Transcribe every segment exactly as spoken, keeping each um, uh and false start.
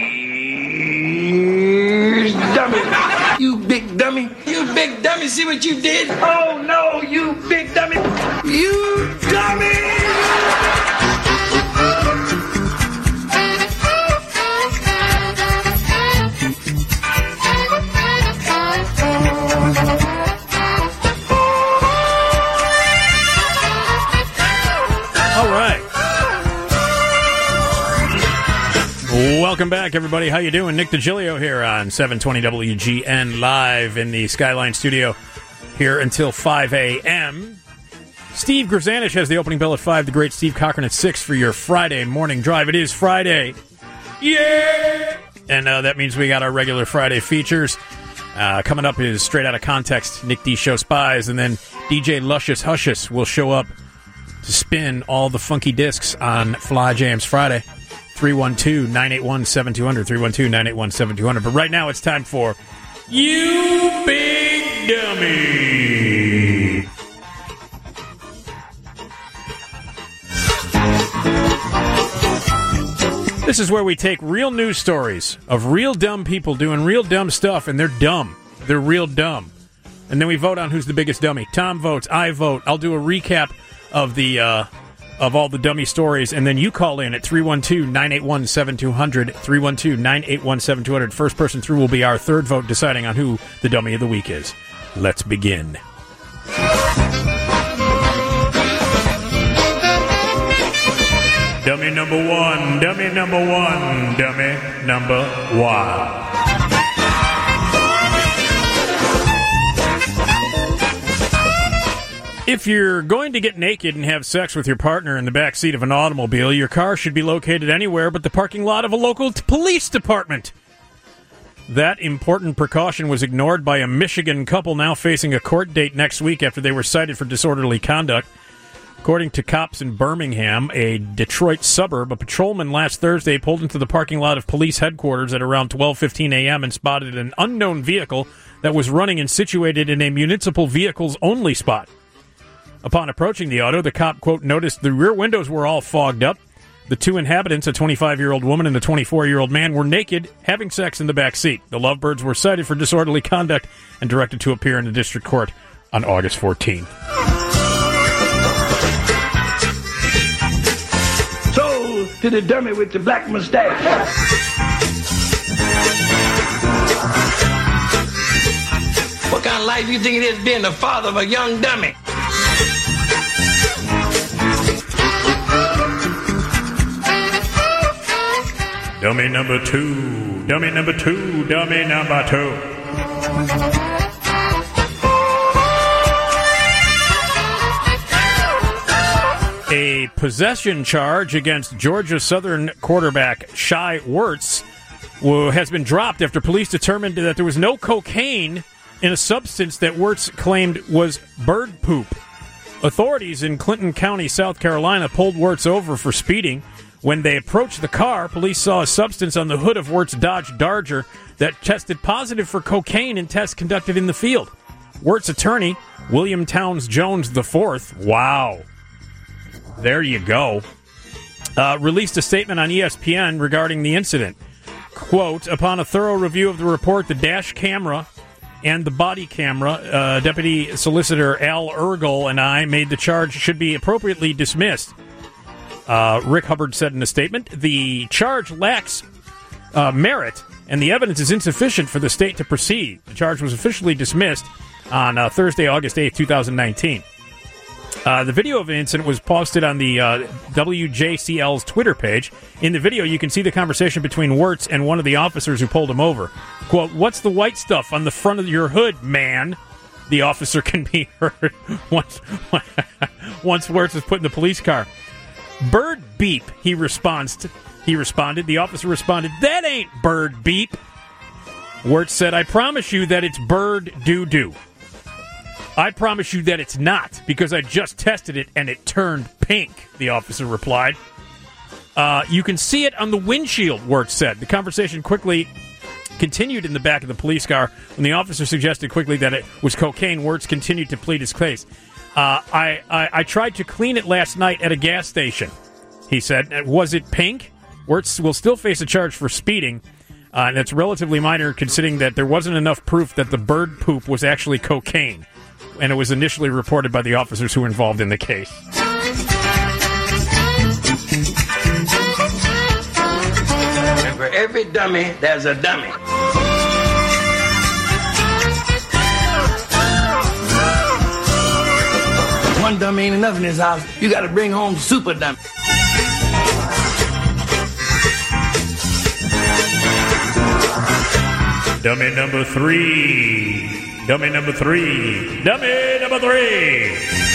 Here's dummy. You big dummy. You big dummy. See what you did? Oh, no, you big dummy. You dummy. Welcome back, everybody. How you doing? Nick DiGilio here on seven twenty W G N live in the Skyline studio here until five a.m. Steve Grzanich has the opening bell at five. The great Steve Cochran at six for your Friday morning drive. It is Friday. Yeah! And uh, that means we got our regular Friday features. Uh, coming up is Straight Outta Context, Nick D Show Spies, and then D J Luscious Huscious will show up to spin all the funky discs on Fly Jams Friday. three one two, nine eight one, seven two zero zero, three one two, nine eight one, seven two zero zero. But right now it's time for You Big Dummy. This is where we take real news stories of real dumb people doing real dumb stuff, and they're dumb. They're real dumb. And then we vote on who's the biggest dummy. Tom votes, I vote. I'll do a recap of the... Uh, of all the dummy stories, and then you call in at three one two, nine eight one, seven two zero zero, three one two, nine eight one, seven two zero zero. First person through will be our third vote, deciding on who the dummy of the week is. Let's begin. Dummy number one, dummy number one, dummy number one. If you're going to get naked and have sex with your partner in the back seat of an automobile, your car should be located anywhere but the parking lot of a local t- police department. That important precaution was ignored by a Michigan couple now facing a court date next week after they were cited for disorderly conduct. According to cops in Birmingham, a Detroit suburb, a patrolman last Thursday pulled into the parking lot of police headquarters at around twelve fifteen a.m. and spotted an unknown vehicle that was running and situated in a municipal vehicles-only spot. Upon approaching the auto, the cop, quote, noticed the rear windows were all fogged up. The two inhabitants, a twenty-five-year-old woman and a twenty-four-year-old man, were naked, having sex in the back seat. The lovebirds were cited for disorderly conduct and directed to appear in the district court on August fourteenth. So, to the dummy with the black mustache. What kind of life do you think it is being the father of a young dummy? Dummy number two, dummy number two, dummy number two. A possession charge against Georgia Southern quarterback Shai Werts has been dropped after police determined that there was no cocaine in a substance that Werts claimed was bird poop. Authorities in Clinton County, South Carolina, pulled Werts over for speeding. When they approached the car, police saw a substance on the hood of Werts' Dodge Charger that tested positive for cocaine in tests conducted in the field. Werts' attorney, William Towns Jones the fourth, wow, there you go, uh, released a statement on E S P N regarding the incident. Quote, upon a thorough review of the report, the dash camera and the body camera, uh, Deputy Solicitor Al Ergel and I made the charge should be appropriately dismissed. Uh, Rick Hubbard said in a statement, the charge lacks uh, merit and the evidence is insufficient for the state to proceed. The charge was officially dismissed on uh, Thursday, August eighth, twenty nineteen. Uh, the video of the incident was posted on the uh, W J C L's Twitter page. In the video, you can see the conversation between Werts and one of the officers who pulled him over. Quote, what's the white stuff on the front of your hood, man? The officer can be heard once, once Werts is put in the police car. Bird beep, he responds. To, he responded. The officer responded, that ain't bird beep. Werts said, I promise you that it's bird doo-doo. I promise you that it's not, because I just tested it and it turned pink, the officer replied. Uh, you can see it on the windshield, Werts said. The conversation quickly continued in the back of the police car. When the officer suggested quickly that it was cocaine, Werts continued to plead his case. Uh, I, I, I tried to clean it last night at a gas station, he said. Was it pink? Wirtz will still face a charge for speeding, uh, and it's relatively minor considering that there wasn't enough proof that the bird poop was actually cocaine, and it was initially reported by the officers who were involved in the case. And for every dummy, there's a dummy. One dummy ain't enough in this house. You got to bring home super dummy. Dummy number three. Dummy number three. Dummy number three.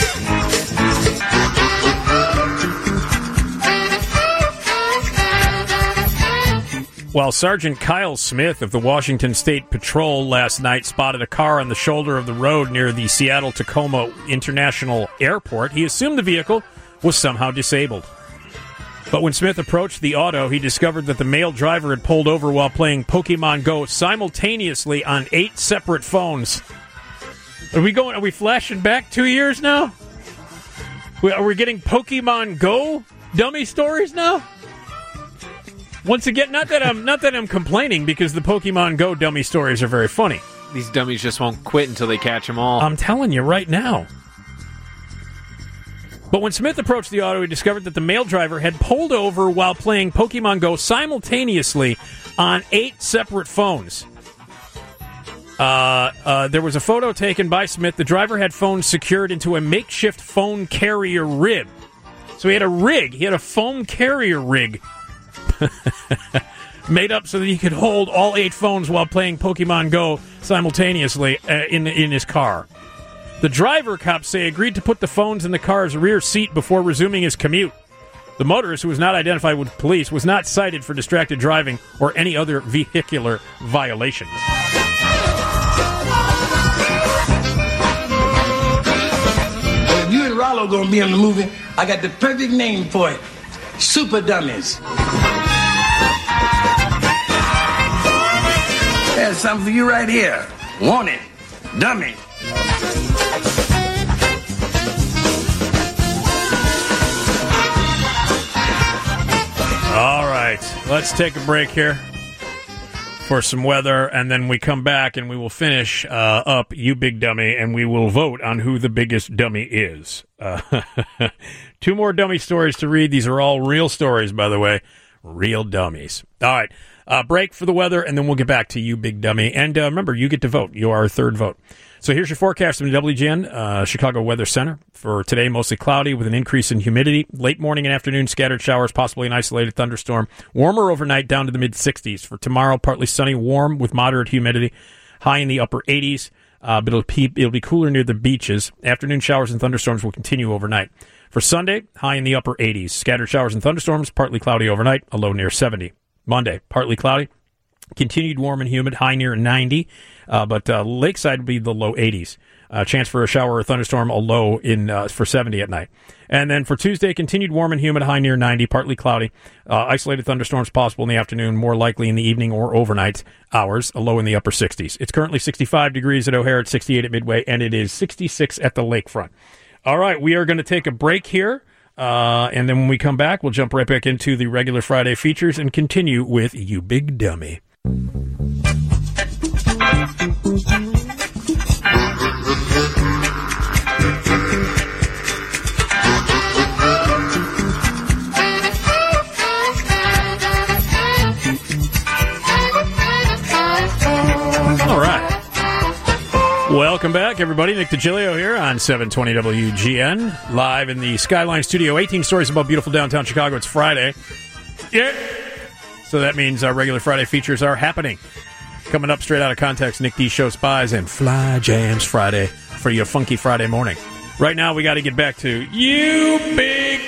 While Sergeant Kyle Smith of the Washington State Patrol last night spotted a car on the shoulder of the road near the Seattle-Tacoma International Airport, he assumed the vehicle was somehow disabled. But when Smith approached the auto, he discovered that the male driver had pulled over while playing Pokemon Go simultaneously on eight separate phones. Are we going? Are we flashing back two years now? Are we getting Pokemon Go dummy stories now? Once again, not that I'm not that I'm complaining, because the Pokemon Go dummy stories are very funny. These dummies just won't quit until they catch them all. I'm telling you right now. But when Smith approached the auto, he discovered that the male driver had pulled over while playing Pokemon Go simultaneously on eight separate phones. Uh, uh, there was a photo taken by Smith. The driver had phones secured into a makeshift phone carrier rig. So he had a rig. He had a phone carrier rig made up so that he could hold all eight phones while playing Pokemon Go simultaneously uh, in in his car. The driver, cops say, agreed to put the phones in the car's rear seat before resuming his commute. The motorist, who was not identified with police, was not cited for distracted driving or any other vehicular violations. If you and Rollo gonna be in the movie, I got the perfect name for it. Super Dummies. There's something for you right here. Want it? Dummy. All right, let's take a break here for some weather, and then we come back and we will finish uh, up You Big Dummy, and we will vote on who the biggest dummy is. Uh, two more dummy stories to read. These are all real stories, by the way. Real dummies. All right, uh, break for the weather, and then we'll get back to You Big Dummy. And uh, remember, you get to vote. You are our third vote. So here's your forecast from the W G N uh, Chicago Weather Center. For today, mostly cloudy with an increase in humidity. Late morning and afternoon, scattered showers, possibly an isolated thunderstorm. Warmer overnight, down to the mid-sixties. For tomorrow, partly sunny, warm with moderate humidity. High in the upper eighties, uh, but it'll be, it'll be cooler near the beaches. Afternoon showers and thunderstorms will continue overnight. For Sunday, high in the upper eighties. Scattered showers and thunderstorms, partly cloudy overnight, a low near seventy. Monday, partly cloudy. Continued warm and humid, high near ninety, uh, but uh, lakeside would be the low eighties. Uh, chance for a shower or thunderstorm, a low in uh, for seventy at night. And then for Tuesday, continued warm and humid, high near ninety, partly cloudy. Uh, isolated thunderstorms possible in the afternoon, more likely in the evening or overnight hours, a low in the upper sixties. It's currently sixty-five degrees at O'Hare, at sixty-eight at Midway, and it is sixty-six at the lakefront. All right, we are going to take a break here. Uh, and then when we come back, we'll jump right back into the regular Friday features and continue with You Big Dummy. All right. Welcome back, everybody. Nick DiGilio here on seven twenty W G N, live in the Skyline Studio. eighteen stories about beautiful downtown Chicago. It's Friday. Yeah. So that means our regular Friday features are happening. Coming up straight out of context, Nick D Show Spies and Fly Jams Friday for your funky Friday morning. Right now, we got to get back to You Big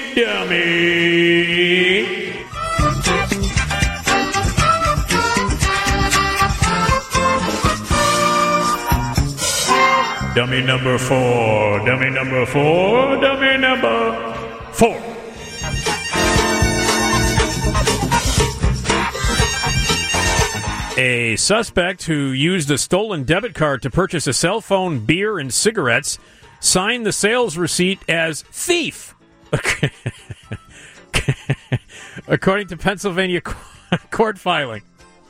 Dummy. Dummy number four, dummy number four, dummy number four. A suspect who used a stolen debit card to purchase a cell phone, beer, and cigarettes signed the sales receipt as thief. According to Pennsylvania court filing.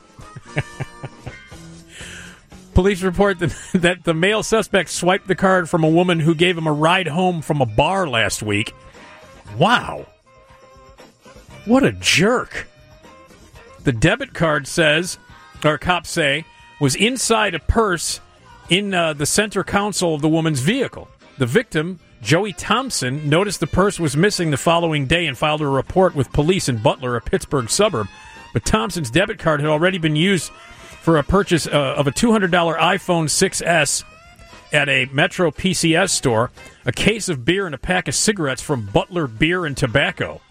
Police report that, that the male suspect swiped the card from a woman who gave him a ride home from a bar last week. Wow. What a jerk. The debit card says, or cops say, was inside a purse in uh, the center console of the woman's vehicle. The victim, Joey Thompson, noticed the purse was missing the following day and filed a report with police in Butler, a Pittsburgh suburb. But Thompson's debit card had already been used for a purchase uh, of a two hundred dollars iPhone six S at a Metro P C S store, a case of beer, and a pack of cigarettes from Butler Beer and Tobacco.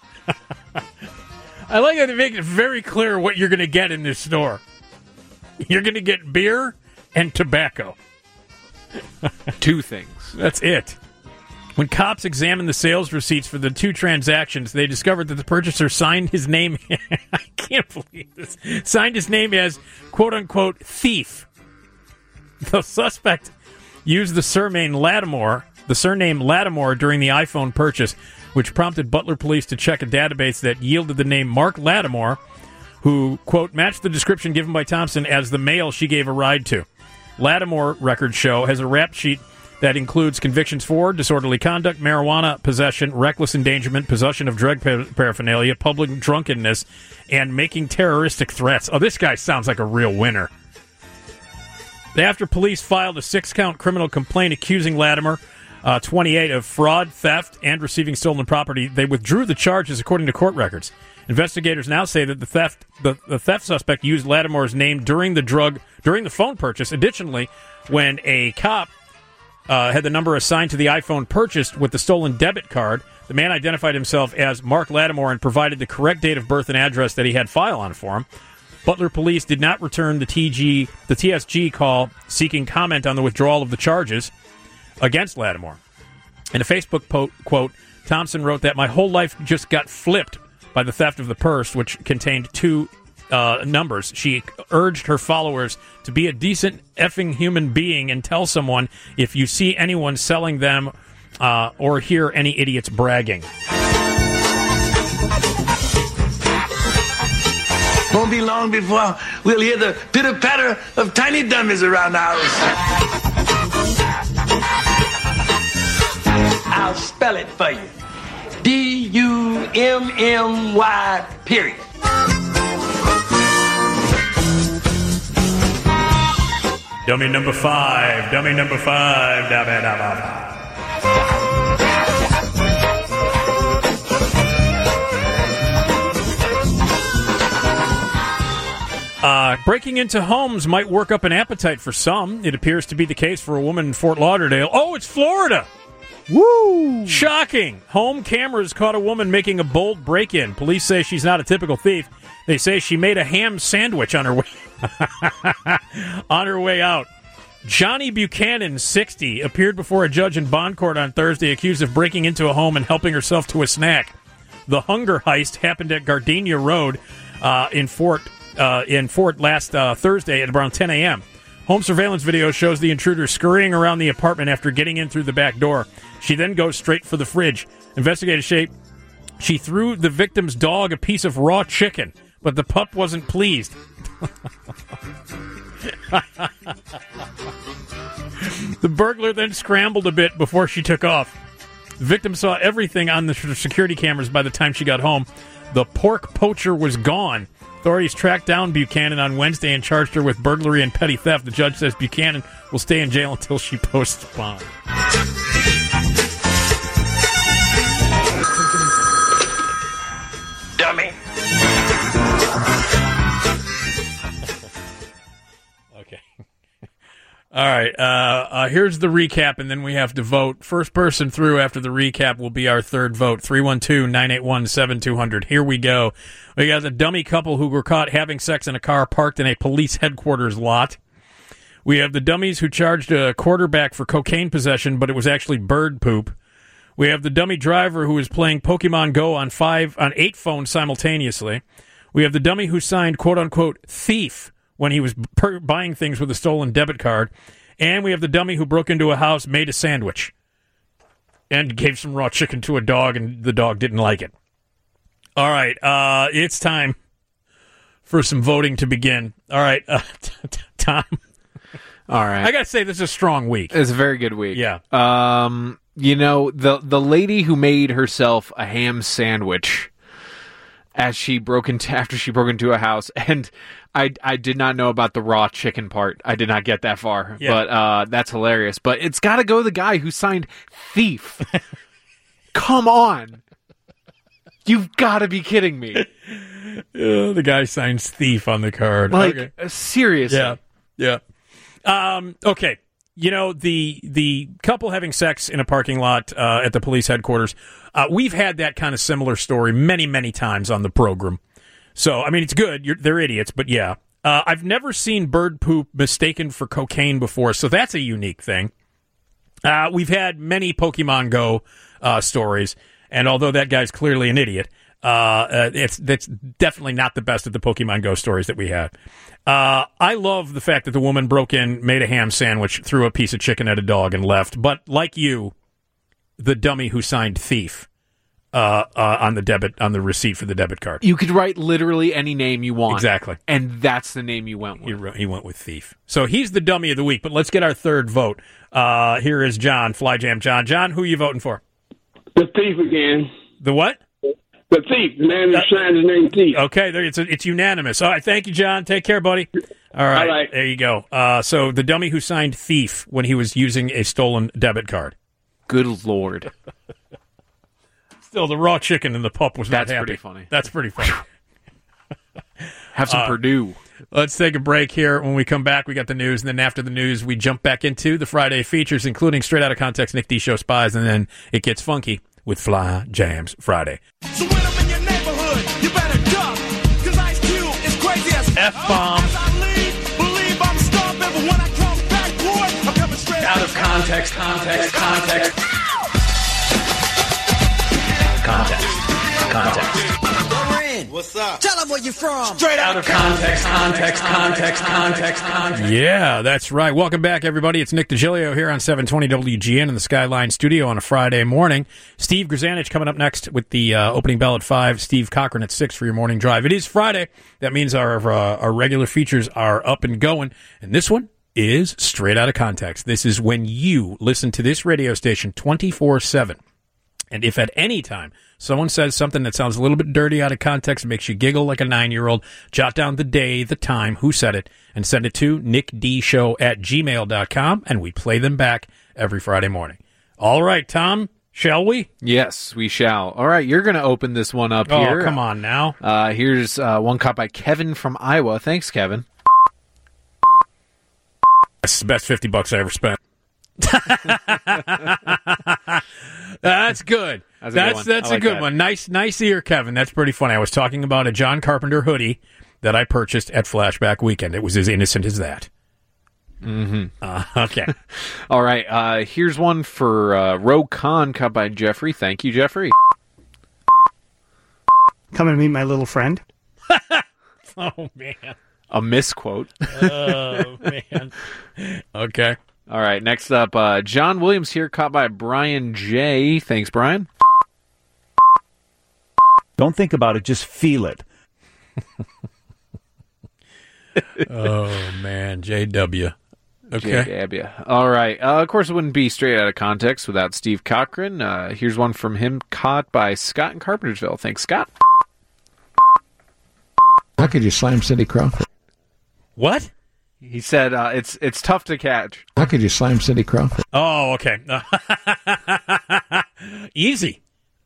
I like how they make it very clear what you're going to get in this store. You're going to get beer and tobacco. Two things. That's it. When cops examined the sales receipts for the two transactions, they discovered that the purchaser signed his name. I can't believe this. Signed his name as, quote-unquote, thief. The suspect used the surname Lattimore, the surname Lattimore during the iPhone purchase, which prompted Butler police to check a database that yielded the name Mark Lattimore, who, quote, matched the description given by Thompson as the male she gave a ride to. Lattimore, records show, has a rap sheet that includes convictions for disorderly conduct, marijuana possession, reckless endangerment, possession of drug paraphernalia, public drunkenness, and making terroristic threats. Oh, this guy sounds like a real winner. After police filed a six-count criminal complaint accusing Lattimore, uh, twenty-eight, of fraud, theft, and receiving stolen property, they withdrew the charges according to court records. Investigators now say that the theft the, the theft suspect used Lattimore's name during the drug during the phone purchase. Additionally, when a cop uh, had the number assigned to the iPhone purchased with the stolen debit card, the man identified himself as Mark Lattimore and provided the correct date of birth and address that he had file on for him. Butler police did not return the T G the T S G call seeking comment on the withdrawal of the charges against Lattimore. In a Facebook po- quote, Thompson wrote that my whole life just got flipped by the theft of the purse, which contained two uh, numbers. She urged her followers to be a decent effing human being and tell someone if you see anyone selling them uh, or hear any idiots bragging. Won't be long before we'll hear the pitter-patter of tiny dummies around the house. I'll spell it for you. D U M M Y, period. Dummy number five. Dummy number five. Da, ba, da, ba, ba. Uh, breaking into homes might work up an appetite for some. It appears to be the case for a woman in Fort Lauderdale. Oh, it's Florida! Woo! Shocking! Home cameras caught a woman making a bold break-in. Police say she's not a typical thief. They say she made a ham sandwich on her way on her way out. Johnny Buchanan, sixty, appeared before a judge in bond court on Thursday, accused of breaking into a home and helping herself to a snack. The hunger heist happened at Gardenia Road uh, in Fort uh, in Fort last uh, Thursday at around ten a.m. Home surveillance video shows the intruder scurrying around the apartment after getting in through the back door. She then goes straight for the fridge. Investigators say she threw the victim's dog a piece of raw chicken, but the pup wasn't pleased. The burglar then scrambled a bit before she took off. The victim saw everything on the security cameras by the time she got home. The pork poacher was gone. Authorities tracked down Buchanan on Wednesday and charged her with burglary and petty theft. The judge says Buchanan will stay in jail until she posts bond. Dummy. Okay. All right. Uh, uh, here's the recap, and then we have to vote. First person through after the recap will be our third vote. three one two, nine eight one, seven two zero zero. Here we go. We got the dummy couple who were caught having sex in a car parked in a police headquarters lot. We have the dummies who charged a quarterback for cocaine possession, but it was actually bird poop. We have the dummy driver who was playing Pokemon Go on five on eight phones simultaneously. We have the dummy who signed quote-unquote thief when he was per- buying things with a stolen debit card. And we have the dummy who broke into a house, made a sandwich, and gave some raw chicken to a dog, and the dog didn't like it. All right, uh, it's time for some voting to begin. All right, uh, Tom. All right. I got to say, this is a strong week. It's a very good week. Yeah. Um, you know, the the lady who made herself a ham sandwich as she broke into after she broke into a house, and I I did not know about the raw chicken part. I did not get that far, Yeah. but uh, that's hilarious. But it's got to go the guy who signed thief. Come on, you've got to be kidding me! Uh, the guy signs thief on the card. Like Okay. uh, seriously, Yeah, yeah. Um, okay, you know, the the couple having sex in a parking lot uh, at the police headquarters, uh, we've had that kind of similar story many, many times on the program. So, I mean, it's good. You're, they're idiots, but yeah. Uh, I've never seen bird poop mistaken for cocaine before, so that's a unique thing. Uh, we've had many Pokemon Go uh, stories, and although that guy's clearly an idiot, uh, uh, it's that's definitely not the best of the Pokemon Go stories that we had. Uh, I love the fact that the woman broke in, made a ham sandwich, threw a piece of chicken at a dog, and left. But like you, the dummy who signed thief uh, uh, on the debit on the receipt for the debit card. you could write literally any name you want, Exactly. and that's the name you went He, with. wrote- he went with thief. So he's the dummy of the week. But let's get our third vote. Uh, here is John, Fly Jam John. John, who are you voting for? The thief again. The what? The thief. The man who signed his name thief. Okay, there it's it's unanimous. All right, thank you, John. Take care, buddy. All right, All right. there you go. Uh, so the dummy who signed thief when he was using a stolen debit card. Good Lord. Still, the raw chicken and the pup was That's not happy. pretty funny. That's pretty funny. Have some Uh, Purdue. Let's take a break here. When we come back, we got the news, and then after the news, we jump back into the Friday features, including Straight Outta Context, Nick D Show Spies, and then it gets funky with Fly Jams Friday. So when I'm in your neighborhood, you better duck, cause Ice Cube is crazy as F-bomb. As I leave, believe I'm stomping, but when I come back, boy, I'm coming straight Out of context, context, context. Context, context. What's up? Tell them where you're from. Straight out of context, context, context, context, context. Yeah, that's right. Welcome back, everybody. It's Nick DeGilio here on seven twenty W G N in the Skyline Studio on a Friday morning. Steve Grzanich coming up next with the uh, opening bell at five. Steve Cochran at six for your morning drive. It is Friday. That means our uh, our regular features are up and going. And this one is Straight Outta Context. This is when you listen to this radio station twenty-four seven. And if at any time someone says something that sounds a little bit dirty out of context, makes you giggle like a nine-year-old, jot down the day, the time, who said it, and send it to nickdshow at gmail dot com, and we play them back every Friday morning. All right, Tom, shall we? Yes, we shall. All right, you're going to open this one up Oh, here. come on now. Uh, here's uh, one caught by Kevin from Iowa. Thanks, Kevin. That's the best fifty bucks I ever spent. That's good. That's a good That's one. that's I a like good that. one. Nice, nice ear, Kevin. That's pretty funny. I was talking about a John Carpenter hoodie that I purchased at Flashback Weekend. It was as innocent as that. Mm-hmm. Uh, okay. All right, uh, here's one for uh, Rogue Khan caught by Jeffrey. Thank you, Jeffrey. Come and meet my little friend. Oh man. A misquote. Oh man. Okay. All right, next up, uh, John Williams here caught by Brian J. Thanks, Brian. Don't think about it, just feel it. Oh man, J W. Okay. J W. All right. Uh, of course, it wouldn't be Straight Out of Context without Steve Cochran. Uh, here's one from him caught by Scott in Carpentersville. Thanks, Scott. How could you slam Cindy Crawford? What? He said uh, it's it's tough to catch. How could you slam Cindy Crawford? Oh, okay. Easy.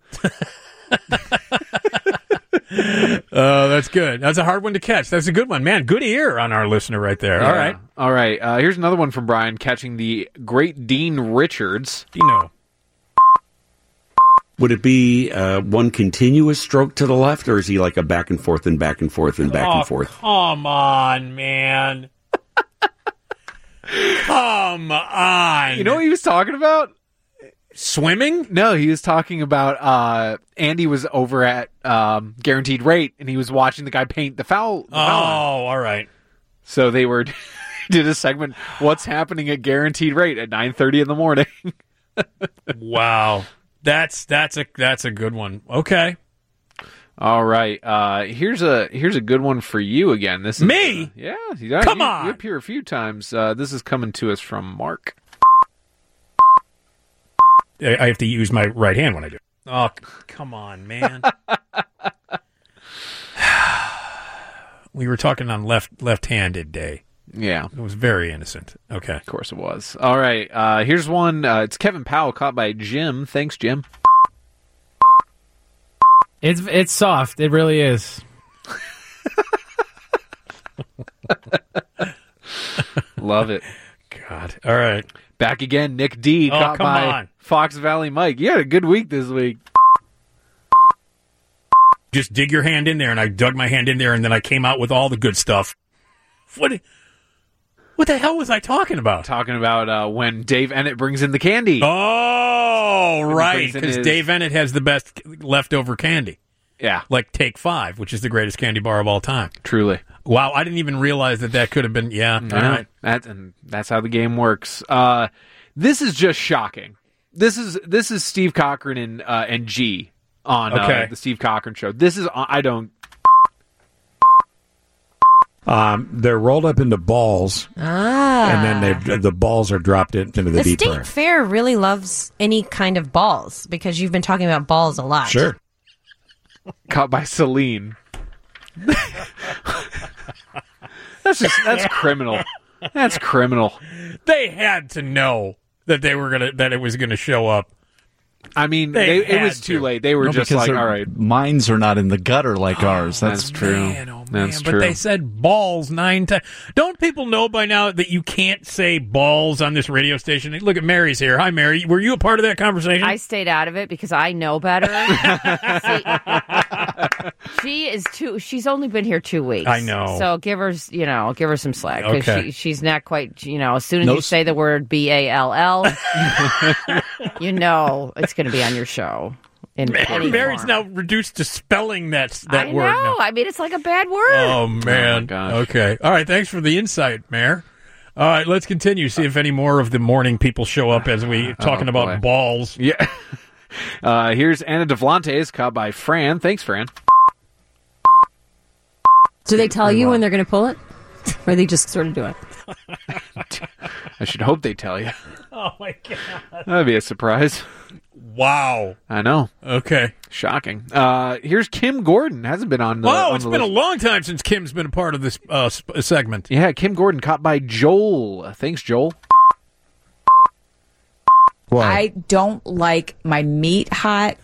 Oh, that's good. That's a hard one to catch. That's a good one. Man, good ear on our listener right there. All Yeah. right. All right. Uh, here's another one from Brian catching the great Dean Richards. Dino. Would it be uh, one continuous stroke to the left, or is he like a back and forth and back and forth and back Oh, and forth? come on, man. Come on. You know what he was talking about? Swimming? No, he was talking about uh, Andy was over at um, Guaranteed Rate, and he was watching the guy paint the foul. The Oh, foul line. all right. So they were did a segment, What's Happening at Guaranteed Rate at nine thirty in the morning. Wow. That's that's a that's a good one. Okay. All right. Uh, here's a here's a good one for you again. This is, Me? Uh, yeah. You, Come you, on. You appear a few times. Uh, this is coming to us from Mark. I I have to use my right hand when I do. Oh, c- come on, man. We were talking on left left-handed day. Yeah. It was very innocent. Okay. Of course it was. All right. Uh, here's one. Uh, it's Kevin Powell caught by Jim. Thanks, Jim. It's it's soft. It really is. Love it. God. All right. Back again, Nick D. Oh, caught come by on. Fox Valley Mike. You had a good week this week. Just dig your hand in there, and I dug my hand in there, and then I came out with all the good stuff. What? What the hell was I talking about? Talking about uh, when Dave Ennett brings in the candy. Oh, When he right, brings in because his- Dave Ennett has the best leftover candy. Yeah, Like Take Five, which is the greatest candy bar of all time. truly. Wow, I didn't even realize that that could have been. Yeah, all Yeah, right. that, and that's how the game works. Uh, this is just shocking. This is this is Steve Cochran and uh, and G on Okay. uh, the Steve Cochran show. This is I don't. Um, they're rolled up into balls, Ah. and then they the balls are dropped into the, The deep state fryer. fair really loves any kind of balls because you've been talking about balls a lot. Sure. Caught by Celine. That's just that's criminal. That's criminal. They had to know that they were gonna that it was gonna show up. I mean, They they, it was had too to. late. They were No, just because like, their all right, minds are not in the gutter like ours. That's, that's true. Man, oh man, That's but true. they said balls nine times. Don't people know by now that you can't say balls on this radio station? Look at Mary's here. Hi, Mary. Were you a part of that conversation? I stayed out of it because I know better. See, she is too. She's only been here two weeks. I know. So give her, you know, give her some slack because Okay. she, she's not quite. You know, as soon as No you s- say the word B A L L, you know it's going to be on your show. In any Mary's form. now reduced to spelling that that I word. know. now. I mean, it's like a bad word. Oh man. gosh. Okay. All right. Thanks for the insight, Mayor. All right. Let's continue. See if any more of the morning people show up as we talking Oh, about boy. balls. Yeah. Uh, here's Anna Devlantes caught by Fran. Thanks, Fran. Do they tell you when they're going to pull it? Or they just sort of do it? I should hope they tell you. Oh my god. That'd be a surprise. Wow. I know. Okay. Shocking. Uh, here's Kim Gordon. Hasn't been on the. Oh, on it's the been a list. long time since Kim's been a part of this uh, sp- segment. Yeah, Kim Gordon caught by Joel. Thanks, Joel. I don't like my meat hot.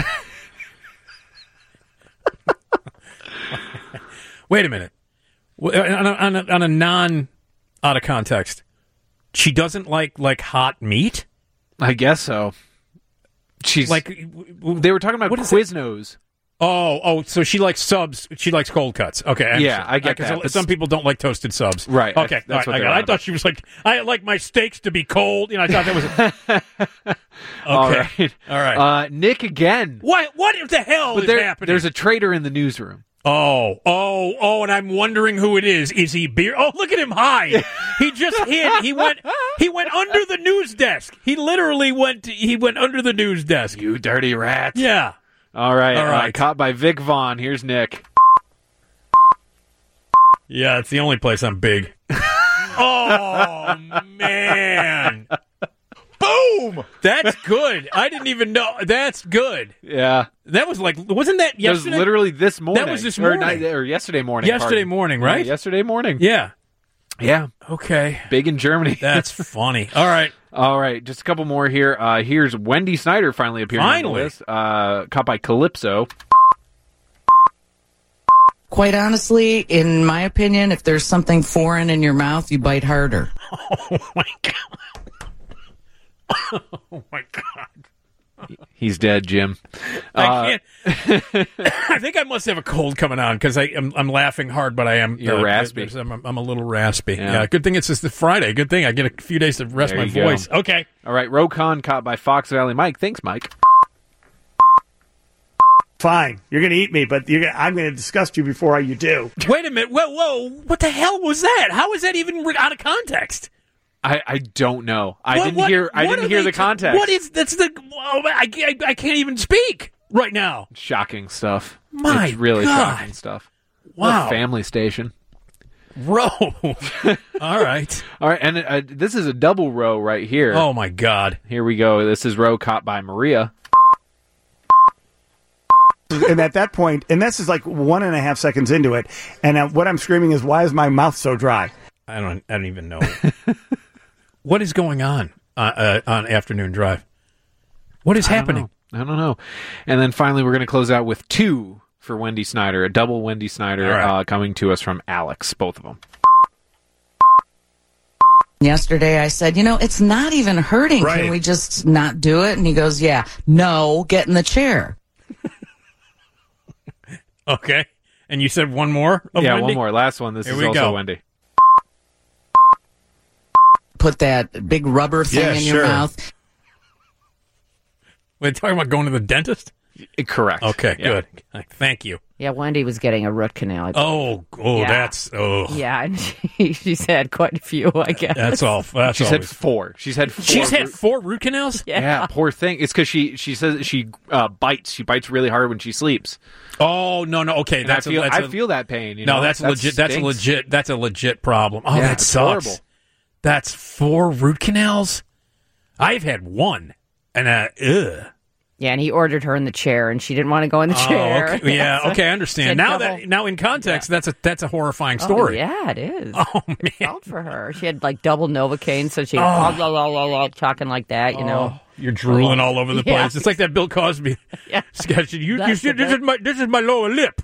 Wait a minute. W- On a, on a, on a non out of context, she doesn't like like hot meat. I guess so. She's Like they were talking about what is it? Quiznos. Oh, oh, so she likes subs. She likes cold cuts. Okay, I Yeah, understand. I get 'cause that, but- Some people don't like toasted subs. Right, I- Okay, that's all what right, I, they're got it. I on thought she was like, I like my steaks to be cold. You know, I thought that was. Okay, All right. all right. Uh, Nick again. what? What the hell But is there, happening? there's a traitor in the newsroom. Oh, oh, oh, and I'm wondering who it is. Is he beer? Oh, look at him hide. He just hid. He went he went under the news desk. He literally went he went under the news desk. You dirty rat. Yeah. All right. All right. Uh, caught by Vic Vaughn. Here's Nick. Yeah, it's the only place I'm big. Oh man. Boom! That's good. I didn't even know. That's good. Yeah. That was like, wasn't that That was yesterday? literally this morning. That was this Or, morning. night- or yesterday morning. Yesterday pardon. morning, Yeah, right? yesterday morning. Yeah. Yeah. Okay. Big in Germany. That's funny. All right. All right, just a couple more here. Uh, here's Wendy Snyder finally appearing on Finally. the list. Uh, caught by Calypso. Quite honestly, in my opinion, if there's something foreign in your mouth, you bite harder. Oh my god. Oh my god. He's dead, Jim. Uh, I can't. I think I must have a cold coming on because I'm I'm laughing hard, but I am You're raspy. there's- I'm, I'm a little raspy. Yeah. Yeah. Good thing it's just the Friday. Good thing I get a few days to rest There my you go. voice. Okay. All right, Rokon caught by Fox Valley Mike. Thanks, Mike. Fine, you're going to eat me, but you're gonna, I'm going to disgust you before you do. Wait a minute. Whoa, whoa. What the hell was that? How is that even re- out of context? I, I don't know. I What- didn't what- hear. I what didn't are hear they the ta- context. What is that's the? Oh, I, I, I can't even speak right now. Shocking stuff. My it's really God. shocking stuff. Wow. What a family station. Row. All right. All right, and uh, this is a double row right here. Oh, my God. Here we go. This is row caught by Maria. And at that point, and this is like one and a half seconds into it, and uh, what I'm screaming is, why is my mouth so dry? I don't I don't even know. What is going on uh, uh, on Afternoon Drive? What is I don't happening? know. I don't know. And then finally, we're going to close out with two for Wendy Snyder, a double Wendy Snyder right. uh, coming to us from Alex, both of them. Yesterday I said, you know, it's not even hurting. Right. Can we just not do it? And he goes, yeah, no, get in the chair. Okay. And you said one more of yeah, Wendy? one more. Last one. This Here is we also go. Wendy. Put that big rubber thing Yeah, in sure. your mouth. We're talking about going to the dentist? Correct. Okay, Yeah. good. Thank you. Yeah, Wendy was getting a root canal. I Oh, oh, Yeah. that's oh, Yeah, and she, she's had quite a few, I guess. that's all. That's She's had always- four. She's had four. She's had root- four root canals. Yeah. Yeah, poor thing. It's because she she says she uh, bites. She bites really hard when she sleeps. Oh no, no. Okay, And that's I feel a, that's I a, feel that pain. You no, know? that's That legit. That's a stinks. legit. That's a legit problem. Oh, Yeah, that it's sucks. horrible. That's four root canals. I've had one, and uh, ugh. Yeah, and he ordered her in the chair, and she didn't want to go in the chair. Oh, okay. Yeah, So okay, I she understand. had Now double- that now in context, that's a that's a horrifying Oh, story. yeah, it is. Oh man, Felt for her. She had like double Novocaine, so she Oh. blah, blah, blah, blah, blah, talking like that, you know. Oh, you're drooling all over the place. Yeah. It's like that Bill Cosby Yeah. sketch. You, you That's see, the this is best. my this is my lower lip.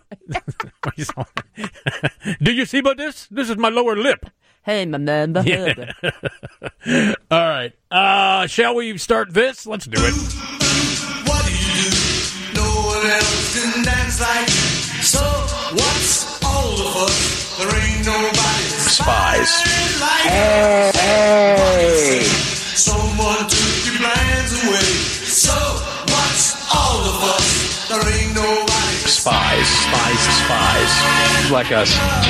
Do you see about this? This is my lower lip. Hey, my man. blah, blah, blah. Yeah. All right. Uh, shall we start this? Let's do it. What do you do? No one else can dance like you. So what's all of us? There ain't nobody Spies. like Hey, hey. someone took your plans away. So what's all of us? There ain't nobody Spies. Spies. Spies. Like us.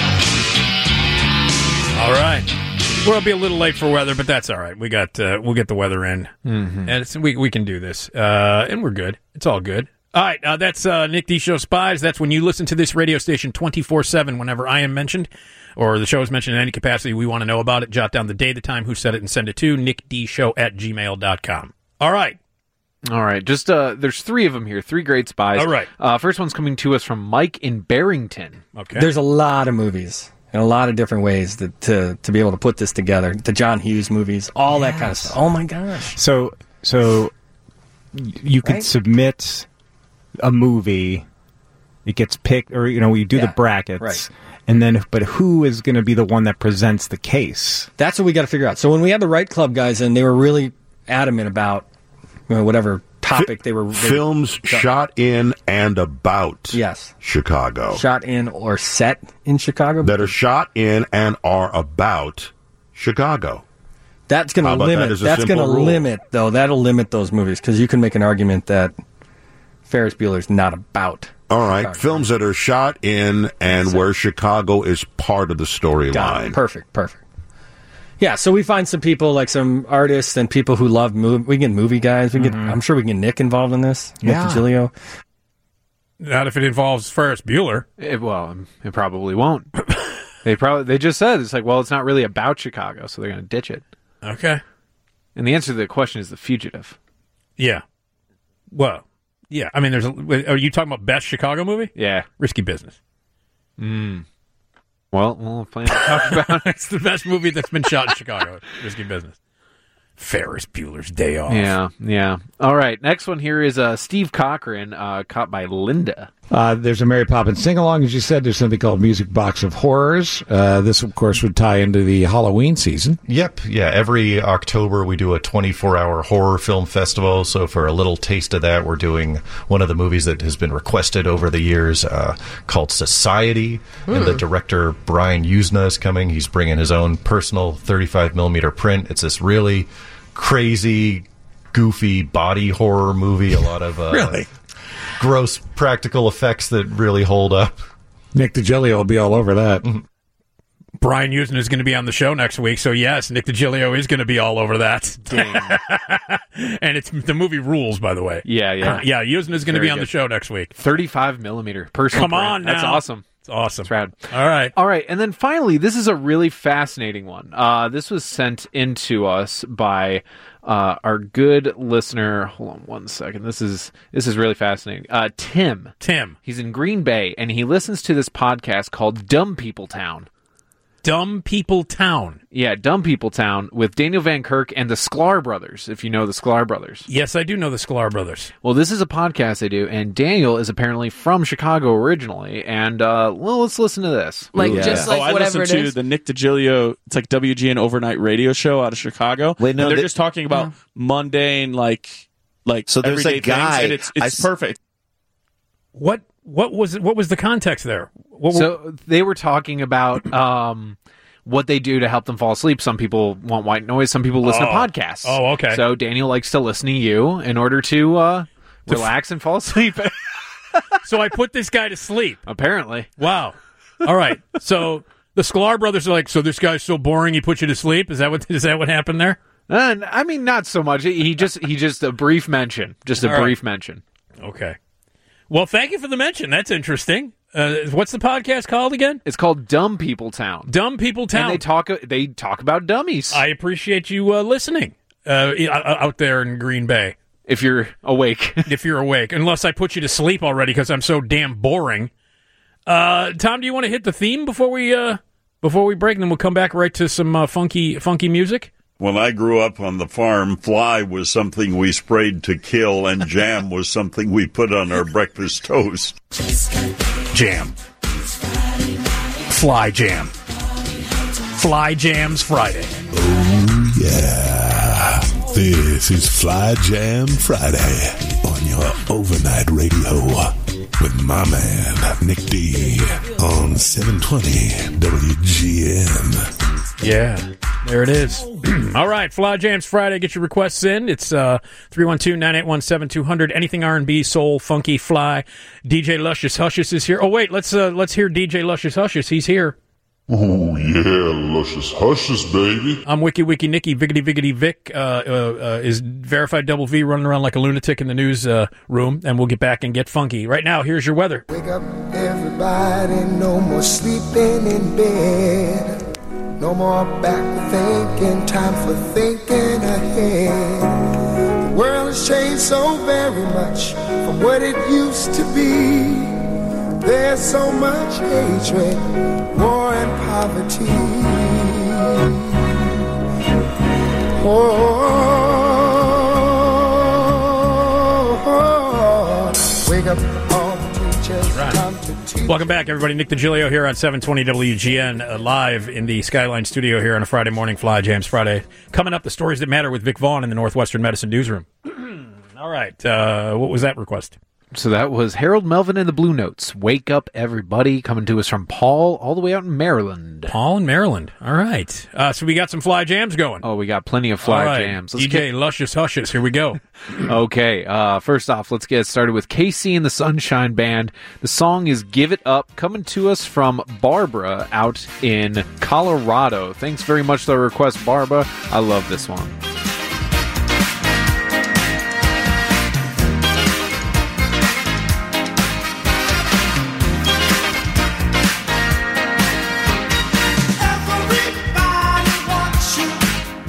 All right. We'll be a little late for weather, but that's all right. We got uh, we'll get the weather in, Mm-hmm. and it's, we we can do this, uh, and we're good. It's all good. All right. Uh, that's uh, Nick D Show Spies. That's when you listen to this radio station twenty-four seven. Whenever I am mentioned, or the show is mentioned in any capacity, we want to know about it. Jot down the day, the time, who said it, and send it to nickdshow at gmail dot com. All right. All right, just uh, there's three of them here, three great spies. All right. Uh, first one's coming to us from Mike in Barrington. Okay. There's a lot of movies and a lot of different ways that, to to be able to put this together. The John Hughes movies, all that kind of stuff. Oh my gosh! So, so y- you could Right? submit a movie. It gets picked, or you know, we do Yeah, the brackets, right. and then, but who is going to be the one that presents the case? That's what we got to figure out. So when we had the Right Club guys in, they were really adamant about you know, whatever topic they were. They, Films shot in and about Yes. Chicago. shot in or set in Chicago. That are shot in and are about Chicago. That's going to How about that limit. as a That's going to simple rule? limit, though. That'll limit those movies because you can make an argument that Ferris Bueller's not about. All right. Chicago. Films that are shot in and where Chicago is part of the Got it. storyline. Perfect. Perfect. Yeah, so we find some people like some artists and people who love movie. We get movie guys. We get. I'm sure we can get Nick involved in this. Nick Yeah. DiGilio. Not if it involves Ferris Bueller. It, well, it probably won't. they probably they just said it's like, well, it's not really about Chicago, so they're going to ditch it. Okay. And the answer to the question is The Fugitive. Yeah. Well, yeah. I mean, there's. A, are you talking about best Chicago movie? Yeah. Risky Business. Mm. Well, we'll plan to talk about it. It's the best movie that's been shot in Chicago. Risky Business. Ferris Bueller's Day Off. Yeah, yeah. All right, next one here is uh, Steve Cochran, uh, caught by Linda. Uh, there's a Mary Poppins sing-along, as you said. There's something called Music Box of Horrors. Uh, this, of course, would tie into the Halloween season. Yep, yeah. Every October we do a twenty-four hour horror film festival. So for a little taste of that, we're doing one of the movies that has been requested over the years uh, called Society. And the director, Brian Usna, is coming. He's bringing his own personal thirty-five millimeter print. It's this really crazy, goofy body horror movie. A lot of... Uh, Really? gross practical effects that really hold up. Nick DiGilio will be all over that. Brian Usna is going to be on the show next week, so yes, Nick DiGilio is going to be all over that. And it's the movie rules, by the way. Yeah, yeah. Uh, yeah, Usna is going to Very be on good. the show next week. thirty-five millimeter personal Come on print. That's now. awesome. It's awesome. That's rad. All right. All right. And then finally, this is a really fascinating one. Uh, this was sent in to us by uh, our good listener. Hold on one second. This is this is really fascinating. Uh, Tim. Tim. He's in Green Bay, and he listens to this podcast called Dumb People Town. Dumb People Town. Yeah, Dumb People Town with Daniel Van Kirk and the Sklar Brothers, if you know the Sklar Brothers. Yes, I do know the Sklar Brothers. Well, this is a podcast they do, and Daniel is apparently from Chicago originally, and, uh, well, let's listen to this. Like, just like oh, I whatever listen it to is. the Nick DiGilio, it's like W G N overnight radio show out of Chicago. Wait, no, and they're they- just talking about mundane, like, like So there's everyday a guy- things, and it's, I it's s- perfect. What what was it, what was the context there? What, So they were talking about um, what they do to help them fall asleep. Some people want white noise. Some people listen Oh. to podcasts. Oh, okay. So Daniel likes to listen to you in order to uh, relax and fall asleep. So I put this guy to sleep. Apparently. Wow. All right. So the Sklar brothers are like, so this guy's so boring he put you to sleep? Is that what is that what happened there? Uh, I mean, not so much. He just he just a brief mention. Just a All right. brief mention. Okay. Well, thank you for the mention. That's interesting. Uh, what's the podcast called again? It's called Dumb People Town. Dumb People Town. And they talk they talk about dummies. I appreciate you uh, listening uh, out there in Green Bay. If you're awake. If you're awake. Unless I put you to sleep already because I'm so damn boring. Uh, Tom, do you want to hit the theme before we uh, before we break, and then we'll come back right to some uh, funky funky music? When I grew up on the farm, fly was something we sprayed to kill, and jam was something we put on our breakfast toast. Jam. Fly jam. Fly Jams Friday. Oh, yeah. This is Fly Jam Friday on your overnight radio with my man, Nick D, on seven twenty W G N. Yeah, there it is. All right, Fly Jams Friday. Get your requests in. It's uh, three one two, nine eight one, seven two zero zero. Anything R and B, soul, funky, fly. D J Luscious Huscious is here. Oh, wait, let's uh, let's hear D J Luscious Huscious. He's here. Oh, yeah, luscious hushes, baby. I'm Wiki Wiki Nicky. Viggity Viggity Vic uh, uh, uh, is verified double V running around like a lunatic in the news uh, room, and we'll get back and get funky. Right now, here's your weather. Wake up, everybody, no more sleeping in bed. No more back thinking, time for thinking ahead. The world has changed so very much from what it used to be. There's so much hatred, war and poverty. Oh, wake up all the teachers, come to teach. Welcome back, everybody. Nick DiGilio here on seven twenty W G N, uh, live in the Skyline studio here on a Friday morning, Fly Jams Friday. Coming up, the stories that matter with Vic Vaughn in the Northwestern Medicine newsroom. All right, uh, what was that request? So that was Harold Melvin and the Blue Notes. Wake up, everybody. Coming to us from Paul, all the way out in Maryland. Paul in Maryland. All right. Uh, so we got some Fly Jams going. Oh, we got plenty of Fly All right. Jams. Let's D J get- Luscious Hushes. Here we go. Okay, uh, first off, let's get started with K C and the Sunshine Band. The song is Give It Up, coming to us from Barbara out in Colorado. Thanks very much for the request, Barbara. I love this one. Everybody wants you.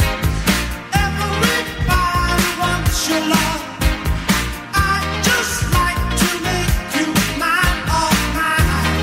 Everybody wants your love. I just like to make you mine, all mine.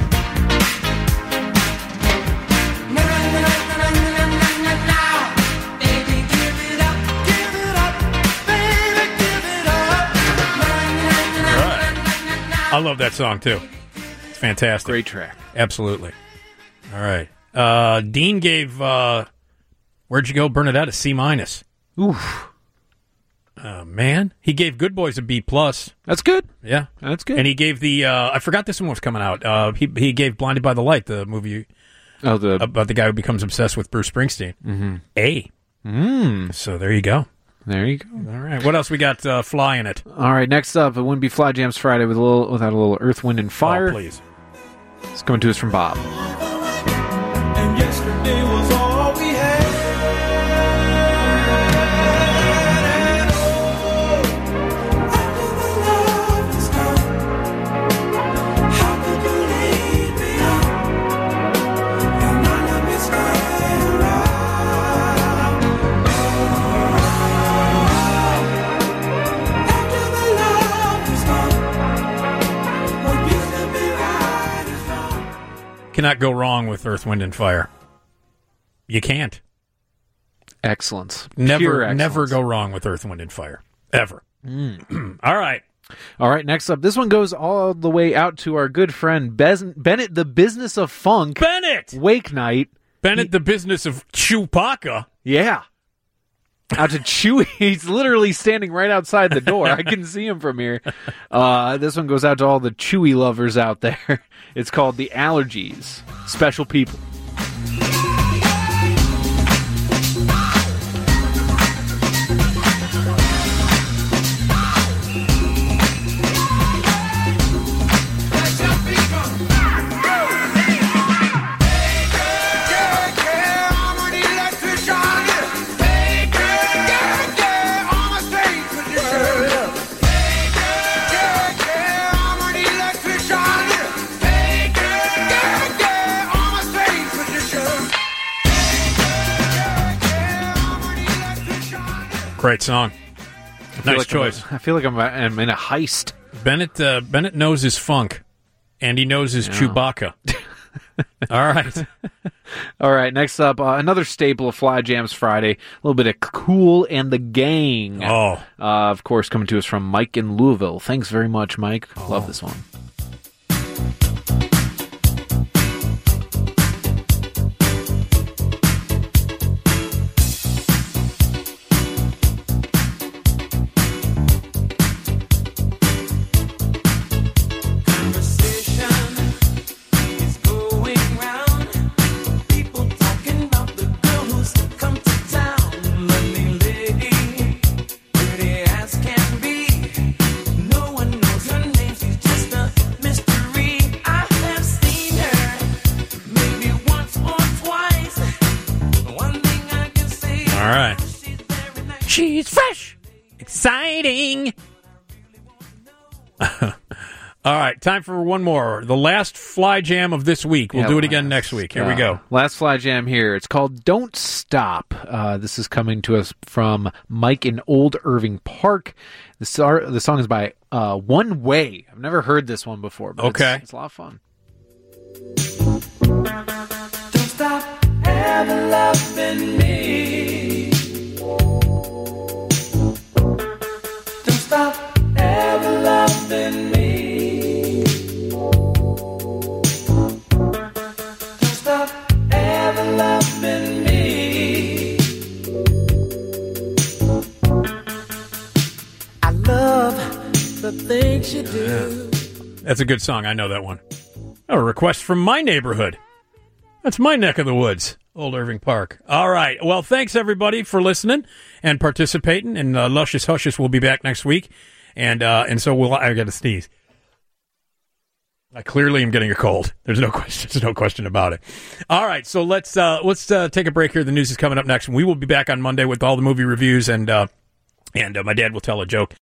Na na na na na na na now, baby, give it up, give it up, baby, give it up. Na na na na na na. I love that song, too. It's fantastic. Great track. Absolutely. All right. Uh, Dean gave, uh, where'd you go, Bernadette, a C minus. Oof. Uh, man. He gave Good Boys a B plus. That's good. Yeah. That's good. And he gave the, uh, I forgot this one was coming out. Uh, he, he gave Blinded by the Light, the movie oh, the about the guy who becomes obsessed with Bruce Springsteen. Mm-hmm. A. Mm. So there you go. There you go. All right. What else we got uh, fly in it? All right, next up, it wouldn't be Fly Jams Friday with a little, without a little Earth, Wind, and Fire. Oh, please. It's coming to us from Bob. And yes, cannot go wrong with Earth, Wind, and Fire. You can't. Excellence. Never, Pure excellence. never go wrong with Earth, Wind, and Fire. Ever. Mm. All right. All right, next up. This one goes all the way out to our good friend Bez- Bennett, the Business of Funk. Bennett! Wake Night. Bennett, he- the Business of Chewbacca. Yeah. Out to Chewy. He's literally standing right outside the door. I can see him from here. Uh, this one goes out to all the Chewy lovers out there. It's called The Allergies. Special People. Great song. Nice like choice. A, I feel like I'm, I'm in a heist. Bennett uh, Bennett knows his funk, and he knows his Yeah. Chewbacca. All right. All right, next up, uh, another staple of Fly Jams Friday, a little bit of Kool and the Gang. Oh. Uh, of course, coming to us from Mike in Louisville. Thanks very much, Mike. Oh. Love this one. All right. She's fresh. Exciting. All right, time for one more. The last Fly Jam of this week. We'll Yeah, do it again next week. Here we Uh, go. Last Fly Jam here. It's called Don't Stop. Uh, this is coming to us from Mike in Old Irving Park. The, star, the song is by uh, One Way. I've never heard this one before, but Okay. it's, it's a lot of fun. Don't stop ever loving me. Don't stop ever loving me. Don't stop ever loving me. I love the things you do. That's a good song. I know that one. A request from my neighborhood. That's my neck of the woods, Old Irving Park. All right. Well, thanks, everybody, for listening and participating. And uh, Luscious Hushes will be back next week. And uh, and so we'll, I got to sneeze. I clearly am getting a cold. There's no question. There's no question about it. All right. So let's uh, let's uh, take a break here. The news is coming up next. We will be back on Monday with all the movie reviews. And, uh, and uh, my dad will tell a joke.